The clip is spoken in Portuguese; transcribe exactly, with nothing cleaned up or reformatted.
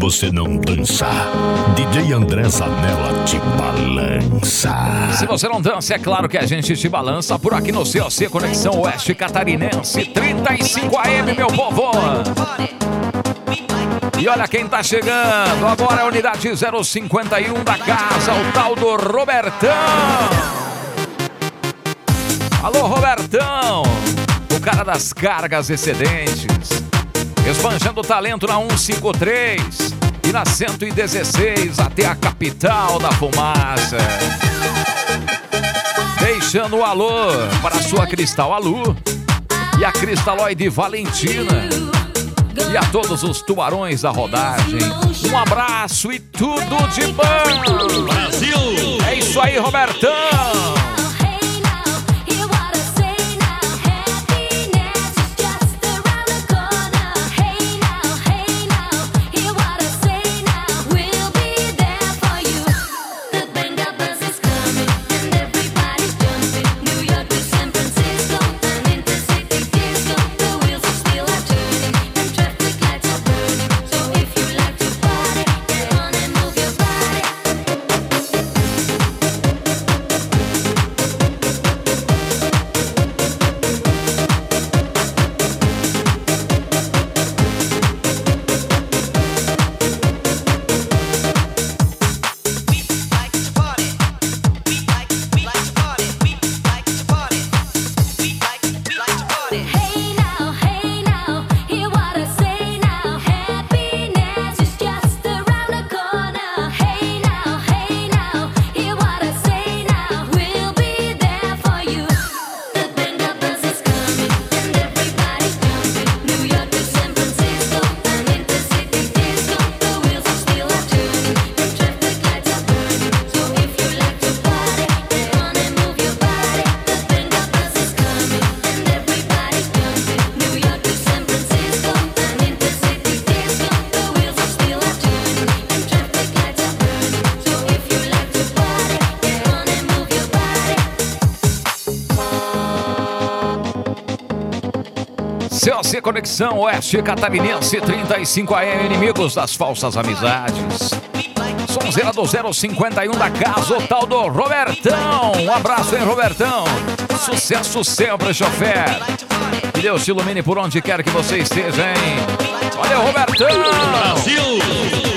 você não dança. D J André Zanella te balança. Se você não dança, é claro que a gente te balança por aqui no C O C Conexão Oeste Catarinense trinta e cinco A M, meu povo. E olha quem tá chegando. Agora é a unidade zero cinquenta e um da casa, o tal do Robertão. Alô, Robertão, o cara das cargas excedentes, esbanjando talento na cento e cinquenta e três e na cento e dezesseis até a capital da fumaça. Deixando o alô para a sua Cristal Alu e a Cristaloide Valentina e a todos os tubarões da rodagem. Um abraço e tudo de bom, Brasil! É isso aí, Robertão! C O C Conexão Oeste Catarinense trinta e cinco A M, inimigos das falsas amizades. Sonzeira do zero cinquenta e um da casa, o tal do Robertão. Um abraço, hein, Robertão? Sucesso sempre, chofer. Que Deus te ilumine por onde quer que você esteja, hein? Valeu, Robertão! Brasil!